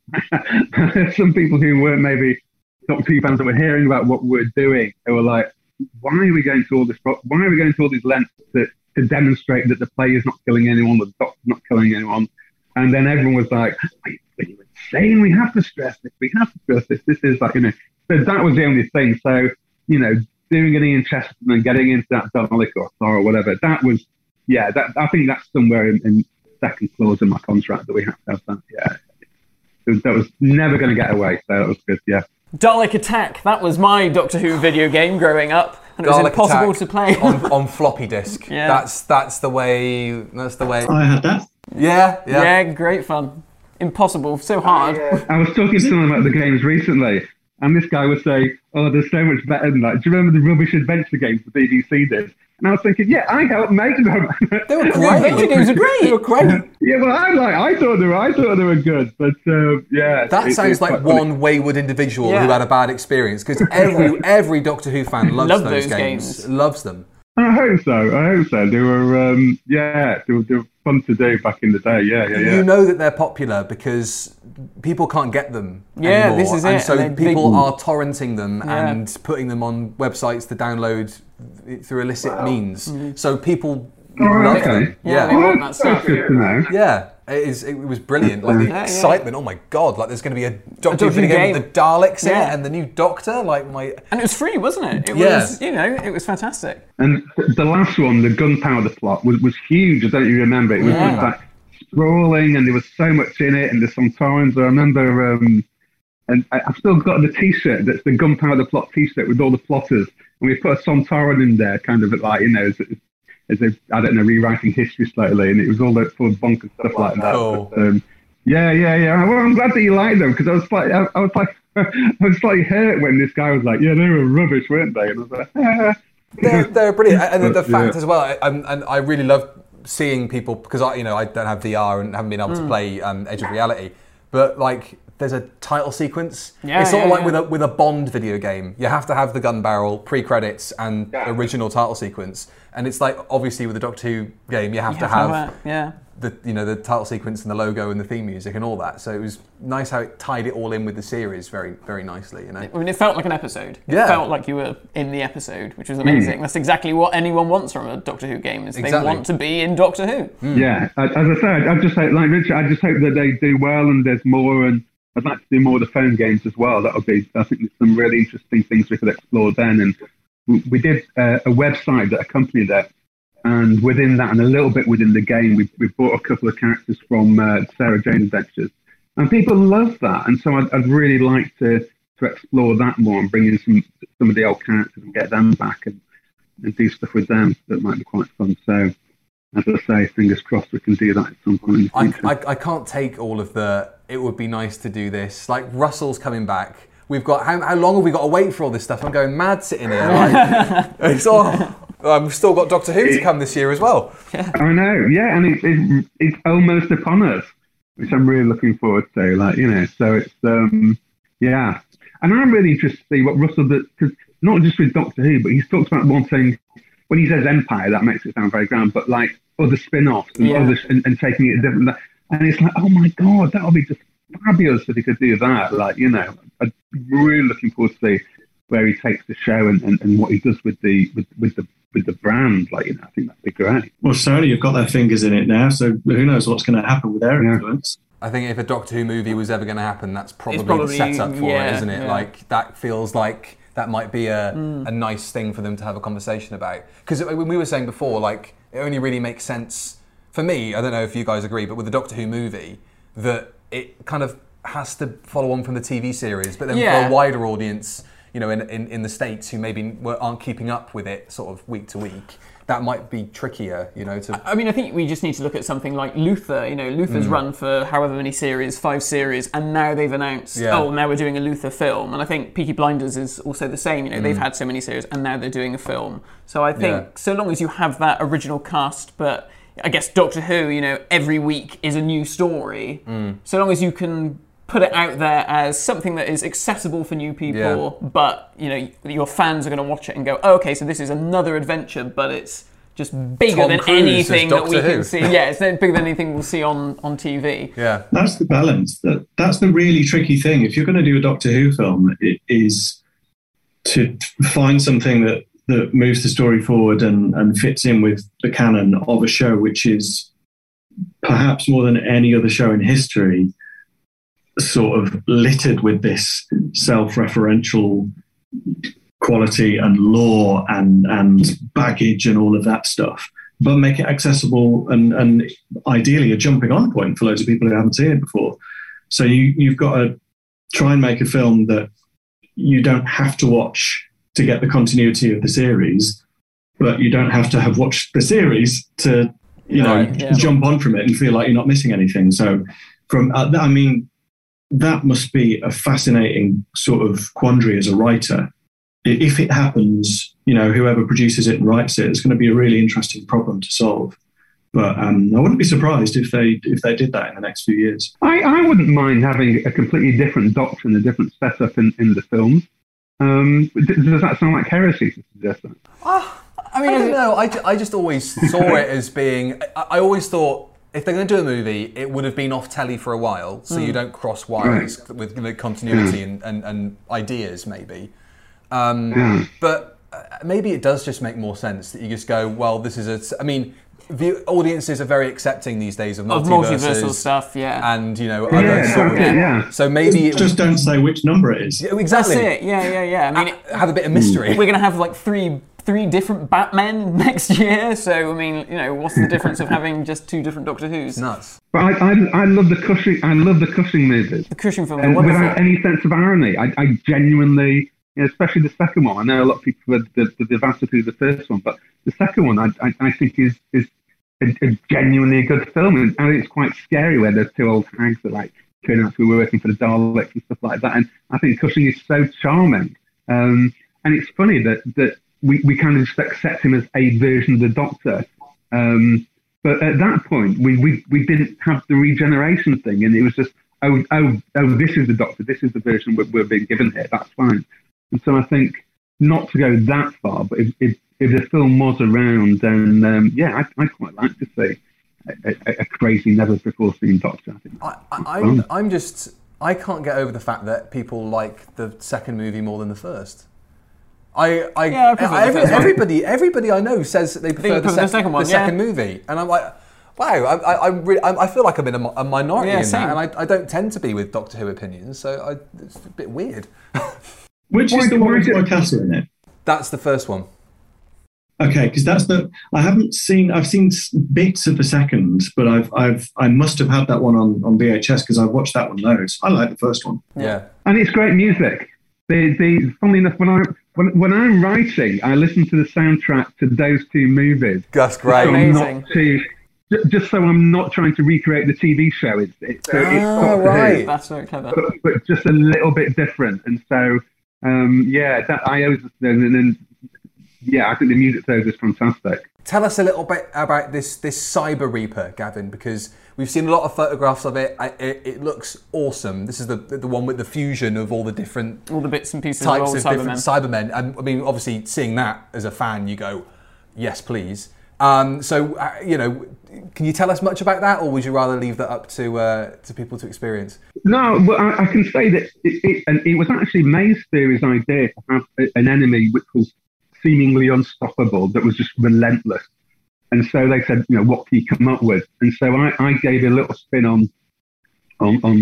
know there's some people who weren't maybe Doctor Who fans that were hearing about what we're doing. They were like, why are we going to all this, why are we going to all these lengths to, to demonstrate that the player's not killing anyone, the Doctor's not killing anyone? And then everyone was like, are you insane? We have to stress this. We have to stress this. This is like, you know, so that was the only thing. So, you know, doing an Ian Chesterton and getting into that Dalek or Thor or whatever, that was, yeah, that I think that's somewhere in, in second clause in my contract that we have to have that. Yeah. It was, that was never going to get away. So that was good. Yeah. Dalek Attack. That was my Doctor Who video game growing up. And it was Dalek impossible Attack to play. on, on floppy disk. Yeah. That's that's the way. That's the way. I had that. Yeah, yeah. Yeah, great fun. Impossible, so hard. I was talking to someone about the games recently, and this guy was saying, oh, there's so much better than that. Do you remember the rubbish adventure games the B B C did? And I was thinking, yeah, I helped make them. They were The great. adventure games are great. They were great. Yeah, well, I like. I thought they were. I thought they were good, but uh, yeah. That it, sounds like one funny. wayward individual Yeah. who had a bad experience, because every every Doctor Who fan loves Love those, those games. games. Loves them. I hope so. I hope so. They were, um, yeah, they were, they were fun to do back in the day. Yeah, yeah, yeah. You know that they're popular because people can't get them Yeah, anymore. this is and it. so And they- people they- are torrenting them Yeah. and putting them on websites to download through illicit means. Mm-hmm. So people Oh, okay. Yeah, they Oh, want that that's stuff. good to know. Yeah, it, is, it was brilliant. Like the Yeah, yeah. excitement. Oh my god! Like there's going to be a Doctor Doctor Who Who game game. with the Daleks in Yeah. it and the new Doctor. Like my. And it was free, wasn't it? It Yeah. was, you know, it was fantastic. And th- the last one, the gunpowder plot, was, was huge. I don't know if you remember. It was Yeah. just like sprawling, and there was so much in it, and there's some times I remember. Um, and I, I've still got the T-shirt. That's the gunpowder plot T-shirt with all the plotters, and we put a Sontaran in there, kind of like you know, as, as a, I don't know, rewriting history slightly, and it was all that full of bunk and stuff like that. Cool. But, um, yeah, yeah, yeah. Well, I'm glad that you like them because I was like, I, I was like, I was slightly hurt when this guy was like, yeah, they were rubbish, weren't they? And I was like, ah. They're, they're brilliant, and the, the But, fact yeah. as well. I, I'm- and I really love seeing people because I, you know, I don't have V R and haven't been able Mm. to play um, Edge of Reality, but like. There's a title sequence. Yeah, it's sort of yeah, like yeah. with a with a Bond video game. You have to have the gun barrel, pre-credits, and original title sequence. And it's like obviously with the Doctor Who game, you have You to have have, to have that, yeah. the you know the title sequence and the logo and the theme music and all that. So it was nice how it tied it all in with the series very very nicely. You know. I mean, it felt like an episode. It Yeah. felt like you were in the episode, which was amazing. That's exactly what anyone wants from a Doctor Who game, is Exactly. they want to be in Doctor Who. Yeah, as I said, I just hope, like Richard, I just hope that they do well and there's more. And I'd like to do more of the phone games as well. That would be, I think, there's some really interesting things we could explore then. And we, we did uh, a website that accompanied that, and within that, and a little bit within the game, we we brought a couple of characters from uh, Sarah Jane Adventures, and people love that. And so I'd, I'd really like to to explore that more and bring in some some of the old characters and get them back and, and do stuff with them that might be quite fun. So. As I say, fingers crossed we can do that at some point in the I, future. I, I can't take all of the, it would be nice to do this. Like, Russell's coming back. We've got, how, how long have we got to wait for all this stuff? I'm going mad sitting here. Like, it's all, um, we've still got Doctor Who to come this year as well. I know, yeah, and it, it, it's almost upon us, which I'm really looking forward to. Like, you know, so it's, um, yeah. And I'm really interested to see what Russell does, because not just with Doctor Who, but he's talked about wanting, when he says Empire, that makes it sound very grand, but like other spin-offs and, Yeah. other, and, and taking it different. And it's like, oh my God, that would be just fabulous if he could do that. Like, you know, I'm really looking forward to see where he takes the show and, and, and what he does with the with, with the with the brand. Like, you know, I think that'd be great. Well, Sony have got their fingers in it now, so who knows what's going to happen with their Yeah. influence. I think if a Doctor Who movie was ever going to happen, that's probably, probably- the setup for yeah, it, isn't it? yeah. Like, that feels like that might be a, a nice thing for them to have a conversation about. Because when we were saying before, like, it only really makes sense, for me, I don't know if you guys agree, but with the Doctor Who movie, that it kind of has to follow on from the T V series, but then Yeah. for a wider audience, you know, in, in, in the States who maybe were- aren't keeping up with it sort of week to week, that might be trickier, you know, to... I mean, I think we just need to look at something like Luther. You know, Luther's run for however many series, five series, and now they've announced, Yeah. oh, now we're doing a Luther film. And I think Peaky Blinders is also the same. You know, they've had so many series, and now they're doing a film. So I think Yeah. so long as you have that original cast, but I guess Doctor Who, you know, every week is a new story. So long as you can put it out there as something that is accessible for new people, Yeah. but you know your fans are going to watch it and go, oh, okay, so this is another adventure, but it's just bigger Tom than Cruise as anything that we Doctor can Who. see. Yeah, it's bigger than anything we'll see on, on T V. Yeah. That's the balance. That that's the really tricky thing. If you're going to do a Doctor Who film, it is to find something that, that moves the story forward and, and fits in with the canon of a show, which is perhaps more than any other show in history, sort of littered with this self-referential quality and lore and and baggage and all of that stuff, but make it accessible and, and ideally a jumping on point for loads of people who haven't seen it before. So you, you've got to try and make a film that you don't have to watch to get the continuity of the series, but you don't have to have watched the series to, you know, Right, yeah. jump on from it and feel like you're not missing anything. So from, uh, I mean, that must be a fascinating sort of quandary as a writer. If it happens, you know, whoever produces it and writes it, it's going to be a really interesting problem to solve. But um, I wouldn't be surprised if they if they did that in the next few years. I, I wouldn't mind having a completely different doctrine, a different setup in, in the films. Um, d- does that sound like heresy to suggest that? I mean, I don't know. I, ju- I just always saw it as being. I, I always thought if they're going to do a movie, it would have been off telly for a while, so you don't cross wires with the continuity and, and, and ideas, maybe. Um, Yeah. But uh, maybe it does just make more sense that you just go, well, this is a. I mean, the audiences are very accepting these days of Of multiverses multiversal stuff, yeah. and you know Yeah, other sort of, exactly, yeah. So maybe it, Just don't say which number it is. yeah, That's exactly. it, yeah, yeah, yeah. I mean, it, Have a bit of mystery. we're going to have like three three different Batmen next year, so I mean, you know, what's the difference of having just two different Doctor Who's? Nuts. But I, I, I love the Cushing. I love the Cushing movies. The Cushing films are And wonderful. without any sense of irony, I, I genuinely, you know, especially the second one. I know a lot of people have the, the, the vastity of the first one, but the second one I, I, I think is is a, a genuinely good film, and, and it's quite scary where there's two old hags that like turn out to be working for the Daleks and stuff like that. And I think Cushing is so charming, um, and it's funny that that we, we kind of just accept him as a version of the Doctor. Um, but at that point, we, we, we didn't have the regeneration thing, and it was just, oh, oh, oh, this is the Doctor, this is the version we're, we're being given here, that's fine. And so I think, not to go that far, but if, if, if the film was around, then um, yeah, I, I'd quite like to see a, a, a crazy, never-before-seen Doctor. I think. I, I, I'm, I'm just, I can't get over the fact that people like the second movie more than the first. I, I, Yeah, I prefer the every, first one. everybody, everybody I know says that they prefer the, prefer the sec- second one, the yeah. second movie, and I'm like, wow, I, I, I, really, I, I feel like I'm in a, mi- a minority Yeah, in same. that, and I, I don't tend to be with Doctor Who opinions, so I, it's a bit weird. Which Why- is the one why with is it- Roy Castle in it? That's the first one. Okay, because that's the I haven't seen. I've seen s- bits of the second, but I've I've I must have had that one on on V H S because I've watched that one loads. I like the first one. Yeah. And it's great music. The, the, funnily enough, when, I, when, when I'm writing, I listen to the soundtrack to those two movies. That's So great. I'm Amazing. not too, ju- just so I'm not trying to recreate the T V show. It's, it's, so it's Ah, Doctor Who, right. That's very clever. but, but just a little bit different. And so, um, yeah, that I always, and then, yeah, I think the music there is fantastic. Tell us a little bit about this this Cyber Reaper, Gavin, because we've seen a lot of photographs of it. I, it, it looks awesome. This is the the one with the fusion of all the different All the bits and pieces types of of old different Cybermen. Cybermen. And I mean, obviously, seeing that as a fan, you go, yes, please. Um, so, uh, you know, can you tell us much about that, or would you rather leave that up to uh, to people to experience? No, but I, I can say that it, it, and it was actually May's theory's idea to have a, an enemy which was seemingly unstoppable, that was just relentless. And so they said, you know, what can you come up with? And so I, I gave a little spin on, on on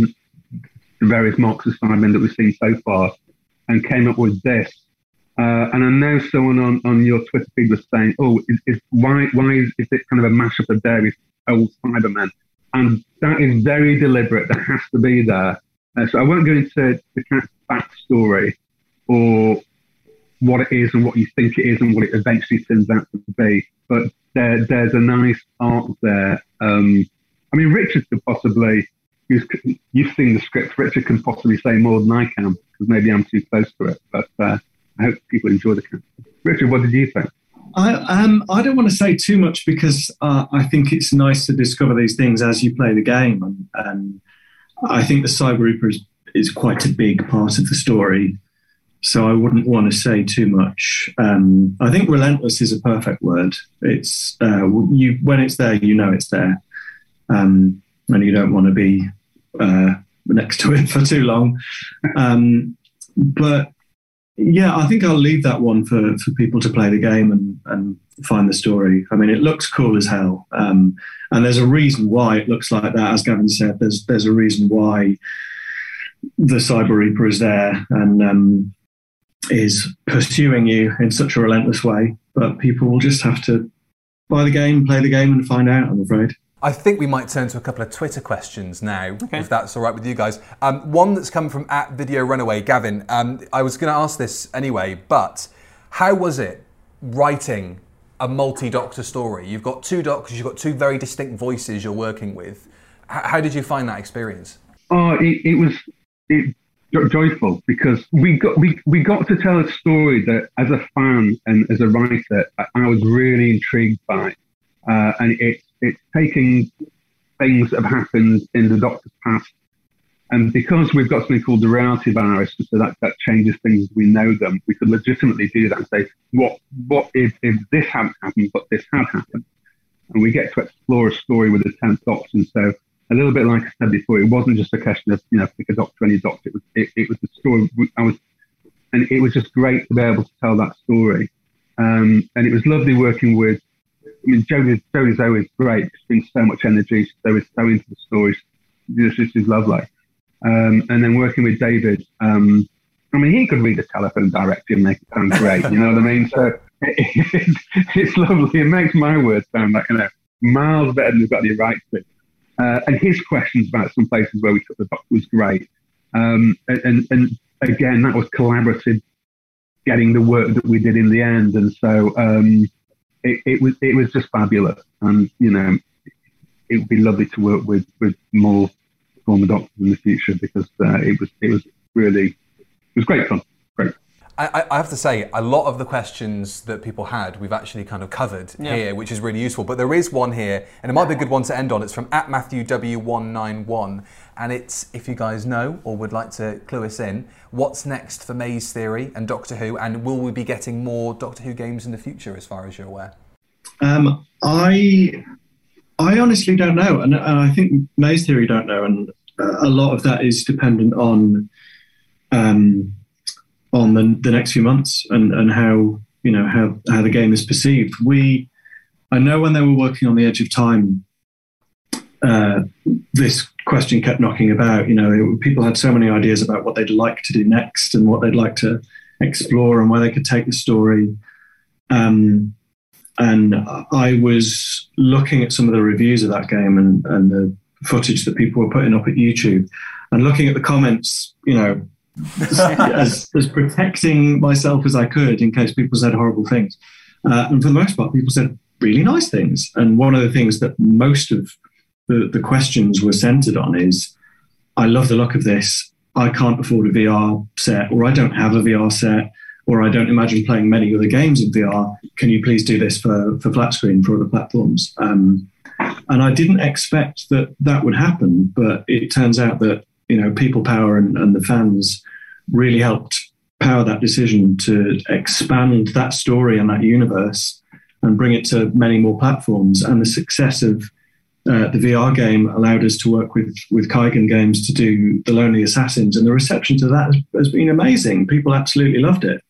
the various marks of Cybermen that we've seen so far, and came up with this. Uh, and I know someone on, on your Twitter feed was saying, "Oh, is, is why why is, is it kind of a mashup of various old Cybermen?" And that is very deliberate. That has to be there. Uh, so I won't go into the cat's backstory or what it is and what you think it is and what it eventually turns out to be. But there, there's a nice arc there. Um, I mean, Richard could possibly, you've, you've seen the script, Richard can possibly say more than I can, because maybe I'm too close to it. But uh, I hope people enjoy the cast. Richard, what did you think? I um I don't want to say too much because uh, I think it's nice to discover these things as you play the game, and, and I think the Cyber Reaper is, is quite a big part of the story. So I wouldn't want to say too much. Um, I think relentless is a perfect word. It's uh, you when it's there, you know it's there, um, and you don't want to be uh, next to it for too long. Um, but yeah, I think I'll leave that one for, for people to play the game and, and find the story. I mean, it looks cool as hell, um, and there's a reason why it looks like that. As Gavin said, there's there's a reason why the Cyber Reaper is there, and um, is pursuing you in such a relentless way, but people will just have to buy the game, play the game, and find out, I'm afraid. I think we might turn to a couple of Twitter questions now, Okay. if that's all right with you guys. Um, one that's come from at Video Runaway, Gavin. Um, I was going to ask this anyway, but how was it writing a multi-Doctor story? You've got two Doctors, you've got two very distinct voices you're working with. H- how did you find that experience? Oh, it, it was it, jo- joyful because we got we, we got to tell a story that, as a fan and as a writer, I, I was really intrigued by, uh, and it it's taking things that have happened in the Doctor's past, and because we've got something called the reality virus, so that that changes things as we know them, we could legitimately do that and say, what what if if this hadn't happened, but this had happened, and we get to explore a story with the tenth Doctor. And so, a little bit like I said before, it wasn't just a question of, you know, pick a Doctor, any Doctor. It was, it, it was the story. I was, and it was just great to be able to tell that story. Um, and it was lovely working with I mean, Jodie's, Jodie's always great. She brings so much energy. She's always so into the story. She's, she's lovely. Um, and then working with David, um, I mean, he could read a telephone directory and make it sound great. You know what I mean? So it, it, it's lovely. It makes my words sound like, you know, miles better than we've got any right to. Uh, and his questions about some places where we took the book was great. Um, and, and, and again, that was collaborative, getting the work that we did in the end. And so um, it, it was it was just fabulous. And, you know, it would be lovely to work with, with more former doctors in the future, because uh, it was it was really, it was great fun. Great. I, I have to say, a lot of the questions that people had, we've actually kind of covered yeah. here, which is really useful. But there is one here, and it might be a good one to end on. It's from at Matthew W one nine one. And it's, if you guys know or would like to clue us in, what's next for Maze Theory and Doctor Who? And will we be getting more Doctor Who games in the future, as far as you're aware? Um, I I honestly don't know. And, and I think Maze Theory don't know. And uh, a lot of that is dependent on... Um, on the, the next few months and, and how, you know, how, how the game is perceived. We, I know when they were working on The Edge of Time, uh, this question kept knocking about. You know, it, people had so many ideas about what they'd like to do next and what they'd like to explore and where they could take the story. Um, and I was looking at some of the reviews of that game and, and the footage that people were putting up at YouTube and looking at the comments, you know, as, as protecting myself as I could in case people said horrible things. Uh, and for the most part, people said really nice things. And one of the things that most of the, the questions were centered on is, I love the look of this. I can't afford a V R set, or I don't have a V R set, or I don't imagine playing many other games in V R. Can you please do this for, for flat screen for other platforms? Um, and I didn't expect that that would happen, but it turns out that, you know, people power and, and the fans really helped power that decision to expand that story and that universe and bring it to many more platforms. And the success of uh, the V R game allowed us to work with, with Kaigen Games to do The Lonely Assassins. And the reception to that has, has been amazing. People absolutely loved it.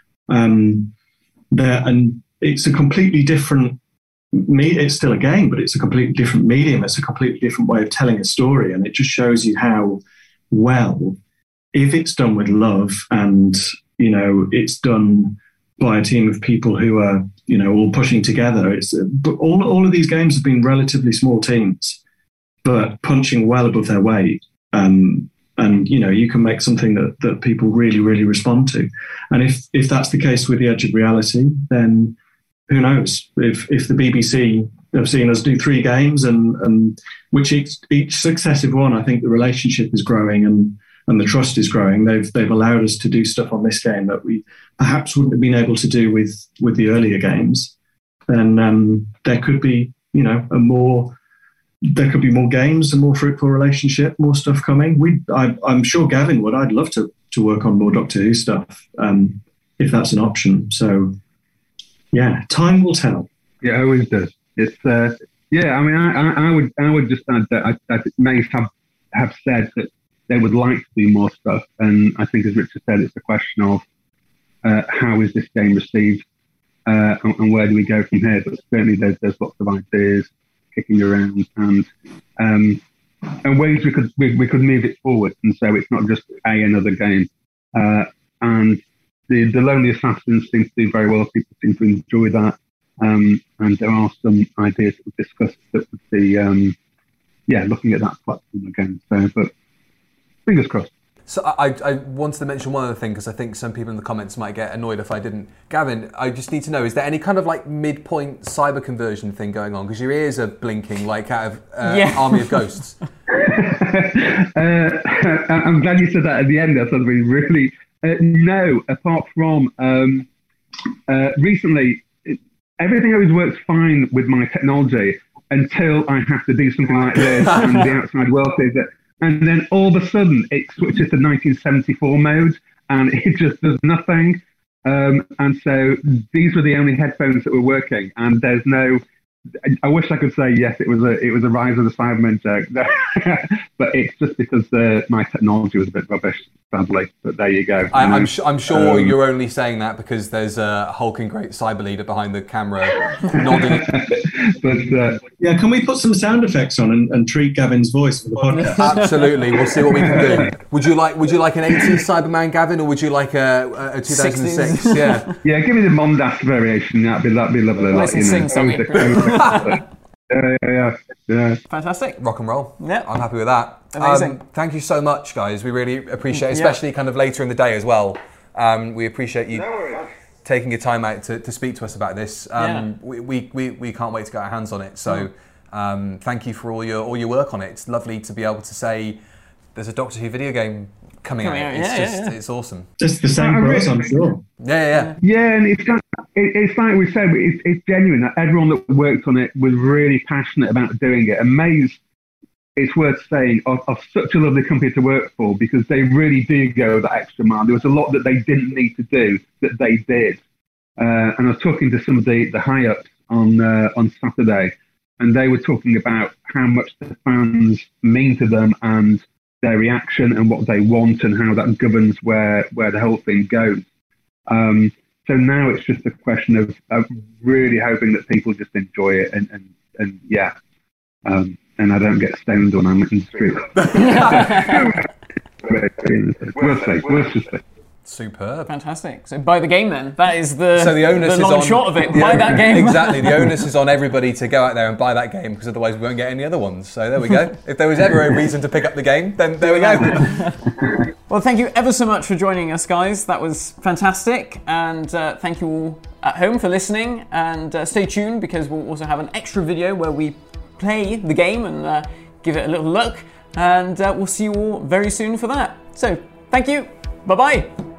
Um, there, and it's a completely different me. It's still a game, but it's a completely different medium. It's a completely different way of telling a story. And it just shows you how well, if it's done with love and, you know, it's done by a team of people who are, you know, all pushing together. It's but all, all of these games have been relatively small teams, but punching well above their weight. Um, and, you know, you can make something that, that people really, really respond to. And if, if that's the case with The Edge of Reality, then who knows? If if the B B C have seen us do three games and, and which each, each successive one, I think the relationship is growing and, and the trust is growing. They've they've allowed us to do stuff on this game that we perhaps wouldn't have been able to do with, with the earlier games. Then um, there could be, you know, a more there could be more games, a more fruitful relationship, more stuff coming. We I, I'm sure Gavin would. I'd love to to work on more Doctor Who stuff um, if that's an option. So yeah, time will tell. Yeah, it always does. It's uh, yeah. I mean, I, I, I would I would just add that I, I think Maze have have said that they would like to do more stuff, and I think, as Richard said, it's a question of uh, how is this game received, uh, and, and where do we go from here. But certainly, there's there's lots of ideas kicking around, and um, and ways we could we, we could move it forward, and so it's not just a another game. Uh, and the the Lonely Assassins seems to do very well. People seem to enjoy that, um, and there are some ideas that we've discussed that would be um, yeah looking at that platform again. So, but fingers crossed. So I, I wanted to mention one other thing, because I think some people in the comments might get annoyed if I didn't. Gavin, I just need to know, is there any kind of like midpoint cyber conversion thing going on? Because your ears are blinking like out of uh, yeah. Army of Ghosts. uh, I'm glad you said that at the end. That's something really... Uh, no, apart from um, uh, recently, it, everything always works fine with my technology until I have to do something like this and the outside world says that. And then all of a sudden, it switches to nineteen seventy-four mode, and it just does nothing. Um, and so these were the only headphones that were working, and there's no I wish I could say yes. It was a it was a Rise of the Cybermen joke, but it's just because the, my technology was a bit rubbish, sadly. But there you go. I, you I'm, sh- I'm sure um, you're only saying that because there's a hulking great cyber leader behind the camera nodding. but uh, Yeah, can we put some sound effects on and, and treat Gavin's voice for the podcast? Absolutely, we'll see what we can do. Would you like Would you like an eighties Cyberman, Gavin, or would you like a, a two thousand six? sixties. Yeah, yeah, give me the Mondas variation. That'd be that'd be lovely. Nice like, and you know, sing-songy. yeah, yeah, yeah, yeah. Fantastic. rock and roll. Yeah. I'm happy with that. Amazing. Um, thank you so much, guys. We really appreciate it, especially kind of later in the day as well. Um, we appreciate you taking your time out to, to speak to us about this. Um, Yeah. we, we, we, we can't wait to get our hands on it. So um, thank you for all your all your work on it. It's lovely to be able to say there's a Doctor Who video game coming, Coming out. out, It's yeah, just yeah, yeah. it's awesome. Just the same for us, I'm sure. Yeah, yeah, yeah. Yeah, and it's like, it, it's like we said, it's, it's genuine. That everyone that worked on it was really passionate about doing it. And Maze, it's worth saying, are, are such a lovely company to work for because they really do go that extra mile. There was a lot that they didn't need to do that they did. Uh, and I was talking to some of the, the high-ups on uh, on Saturday, and they were talking about how much the fans mean to them and their reaction and what they want and how that governs where, where the whole thing goes. Um, so now it's just a question of, of really hoping that people just enjoy it and, and, and yeah, um, and I don't get stoned when I'm in the street. We'll see, we'll just see. Superb. Fantastic. So buy the game then. That is the, So the onus the is long on short of it. Yeah, Buy that game. Exactly. The onus is on everybody to go out there and buy that game because otherwise we won't get any other ones. So there we go. If there was ever a reason to pick up the game, then there we go. Well, thank you ever so much for joining us, guys. That was fantastic. And uh, thank you all at home for listening. And uh, stay tuned because we'll also have an extra video where we play the game and uh, give it a little look. And uh, we'll see you all very soon for that. So thank you. Bye-bye.